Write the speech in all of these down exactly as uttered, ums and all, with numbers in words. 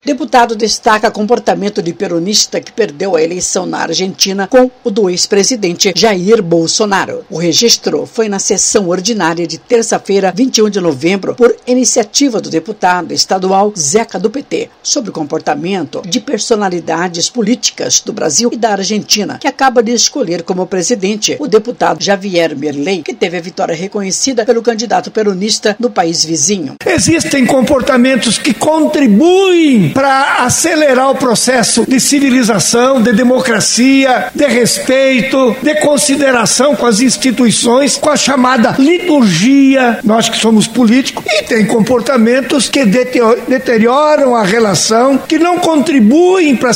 Deputado destaca comportamento de peronista que perdeu a eleição na Argentina com o do ex-presidente Jair Bolsonaro. O registro foi na sessão ordinária de terça-feira, vinte e um de novembro, por iniciativa do deputado estadual Zeca do P T, sobre o comportamento de personalidades políticas do Brasil e da Argentina, que acaba de escolher como presidente o deputado Javier Milei, que teve a vitória reconhecida pelo candidato peronista do país vizinho. Existem comportamentos que contribuem para acelerar o processo de civilização, de democracia, de respeito, de consideração com as instituições, com a chamada liturgia, nós que somos políticos, e tem comportamentos que deterioram a relação, que não contribuem para a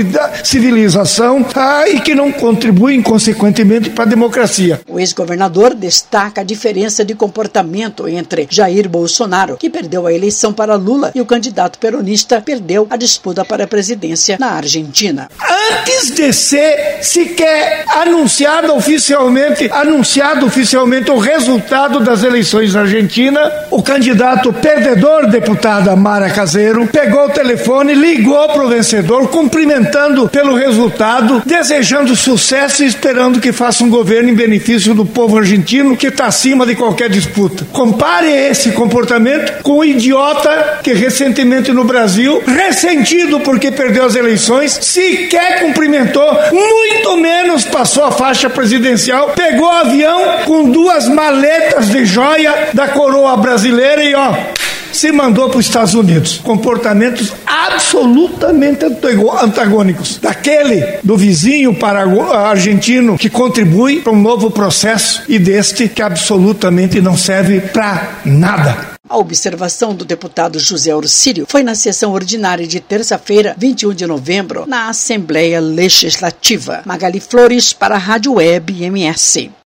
civilização ah, e que não contribuem, consequentemente, para a democracia. O ex-governador destaca a diferença de comportamento entre Jair Bolsonaro, que perdeu a eleição para Lula, e o candidato peronista perdeu a disputa para a presidência na Argentina. Antes de ser sequer anunciado oficialmente, anunciado oficialmente o resultado das eleições na Argentina, o candidato perdedor, deputada Mara Caseiro, pegou o telefone, ligou para o vencedor, cumprimentando pelo resultado, desejando sucesso e esperando que faça um governo em benefício do povo argentino, que está acima de qualquer disputa. Compare esse comportamento com o idiota que recentemente no Brasil, ressentido porque perdeu as eleições, sequer cumprimentou, muito menos passou a faixa presidencial, pegou o avião com duas maletas de joia da coroa brasileira e ó, se mandou para os Estados Unidos. Comportamentos absolutamente antagônicos. Daquele do vizinho argentino que contribui para um novo processo e deste que absolutamente não serve para nada. A observação do deputado José Orcílio foi na sessão ordinária de terça-feira, vinte e um de novembro, na Assembleia Legislativa. Magali Flores para a Rádio Web M S.